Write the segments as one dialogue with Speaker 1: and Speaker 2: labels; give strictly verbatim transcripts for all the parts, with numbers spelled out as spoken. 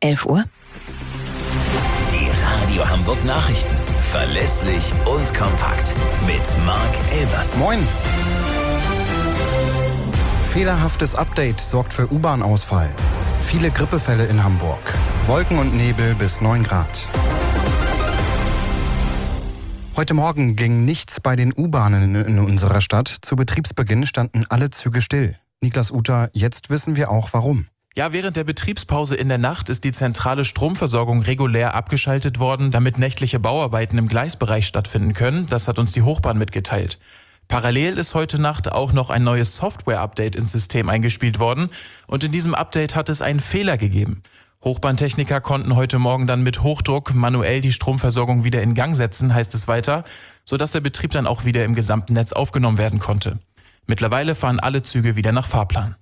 Speaker 1: elf Uhr.
Speaker 2: Die Radio Hamburg Nachrichten. Verlässlich und kompakt. Mit Marc Elvers.
Speaker 3: Moin. Fehlerhaftes Update sorgt für U-Bahn-Ausfall. Viele Grippefälle in Hamburg. Wolken und Nebel bis neun Grad. Heute Morgen ging nichts bei den U-Bahnen in unserer Stadt. Zu Betriebsbeginn standen alle Züge still. Niklas Uter, jetzt wissen wir auch warum.
Speaker 4: Ja, während der Betriebspause in der Nacht ist die zentrale Stromversorgung regulär abgeschaltet worden, damit nächtliche Bauarbeiten im Gleisbereich stattfinden können. Das hat uns die Hochbahn mitgeteilt. Parallel ist heute Nacht auch noch ein neues Software-Update ins System eingespielt worden. Und in diesem Update hat es einen Fehler gegeben. Hochbahntechniker konnten heute Morgen dann mit Hochdruck manuell die Stromversorgung wieder in Gang setzen, heißt es weiter, sodass der Betrieb dann auch wieder im gesamten Netz aufgenommen werden konnte. Mittlerweile fahren alle Züge wieder nach Fahrplan.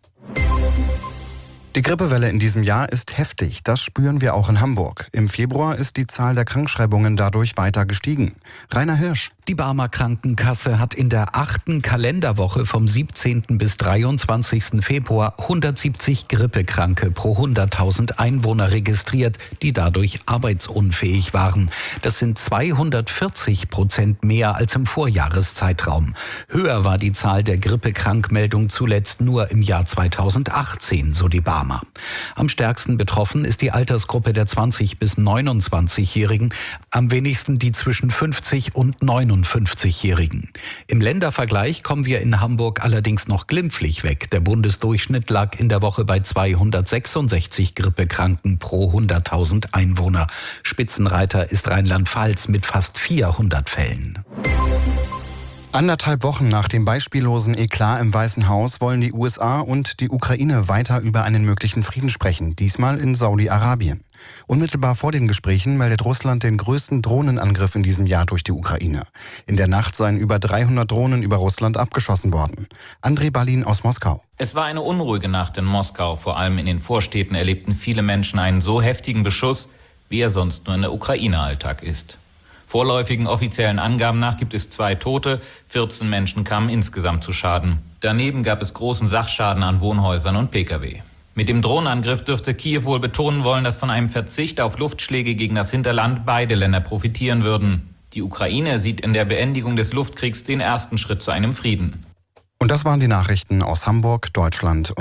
Speaker 3: Die Grippewelle in diesem Jahr ist heftig, das spüren wir auch in Hamburg. Im Februar ist die Zahl der Krankschreibungen dadurch weiter gestiegen. Rainer Hirsch.
Speaker 5: Die Barmer Krankenkasse hat in der achten Kalenderwoche vom siebzehnten bis dreiundzwanzigsten Februar hundertsiebzig Grippekranke pro hunderttausend Einwohner registriert, die dadurch arbeitsunfähig waren. Das sind zweihundertvierzig Prozent mehr als im Vorjahreszeitraum. Höher war die Zahl der Grippekrankmeldungen zuletzt nur im Jahr zweitausendachtzehn, so die Barmer. Am stärksten betroffen ist die Altersgruppe der zwanzig- bis neunundzwanzigjährigen, am wenigsten die zwischen fünfzig und neunundfünfzigjährigen. Im Ländervergleich kommen wir in Hamburg allerdings noch glimpflich weg. Der Bundesdurchschnitt lag in der Woche bei zweihundertsechsundsechzig Grippekranken pro hunderttausend Einwohner. Spitzenreiter ist Rheinland-Pfalz mit fast vierhundert Fällen.
Speaker 3: Anderthalb Wochen nach dem beispiellosen Eklat im Weißen Haus wollen die U S A und die Ukraine weiter über einen möglichen Frieden sprechen, diesmal in Saudi-Arabien. Unmittelbar vor den Gesprächen meldet Russland den größten Drohnenangriff in diesem Jahr durch die Ukraine. In der Nacht seien über dreihundert Drohnen über Russland abgeschossen worden. André Balin aus Moskau.
Speaker 6: Es war eine unruhige Nacht in Moskau. Vor allem in den Vorstädten erlebten viele Menschen einen so heftigen Beschuss, wie er sonst nur in der Ukraine Alltag ist. Vorläufigen offiziellen Angaben nach gibt es zwei Tote, vierzehn Menschen kamen insgesamt zu Schaden. Daneben gab es großen Sachschaden an Wohnhäusern und Pkw. Mit dem Drohnenangriff dürfte Kiew wohl betonen wollen, dass von einem Verzicht auf Luftschläge gegen das Hinterland beide Länder profitieren würden. Die Ukraine sieht in der Beendigung des Luftkriegs den ersten Schritt zu einem Frieden.
Speaker 3: Und das waren die Nachrichten aus Hamburg, Deutschland und